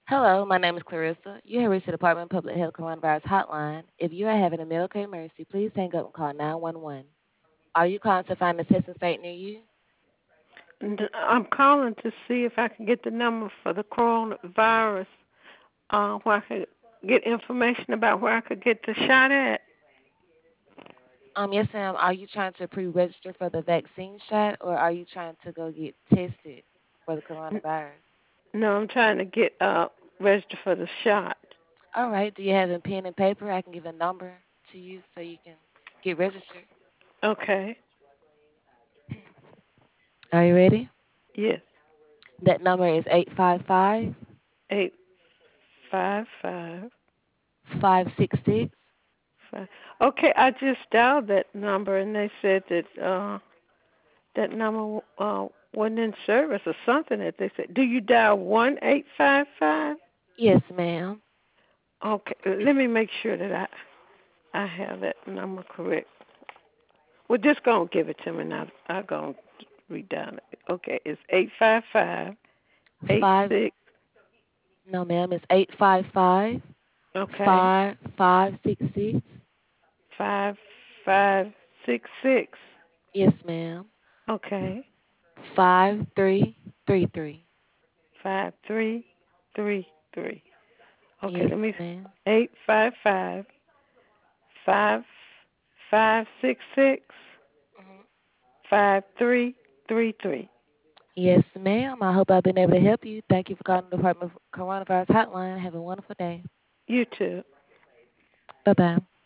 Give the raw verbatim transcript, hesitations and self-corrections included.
Hello, my name is Clarissa. You have reached the Department of Public Health Coronavirus Hotline. If you are having a medical emergency, please hang up and call nine one one. Are you calling to find a testing site near you? And I'm calling to see if I can get the number for the coronavirus, uh, where I could get information about where I could get the shot at. Um, yes, ma'am. Are you trying to pre-register for the vaccine shot, or are you trying to go get tested for the coronavirus? No, I'm trying to get uh registered for the shot. All right. Do you have a pen and paper? I can give a number to you so you can get registered. Okay. Are you ready? Yes. That number is eight five five, Eight five five five six six. five. Okay, I just dialed that number and they said that uh that number uh wasn't in service or something that they said. Do you dial one eight five five? Yes, ma'am. Okay, let me make sure that I I have that number correct. Well, just go and give it to me now. I'll go and read down it. Okay, it's eight five five eight Five. six. No, ma'am. It's eight five five. Okay, Five five six six. five five six six. Yes, ma'am. Okay, Five three three three. five three three three. Okay, let Yes, me. ma'am. Eight five five five five six six Mhm. five three three three. Yes, ma'am. I hope I've been able to help you. Thank you for calling the Department of Coronavirus Hotline. Have a wonderful day. You too. Bye bye.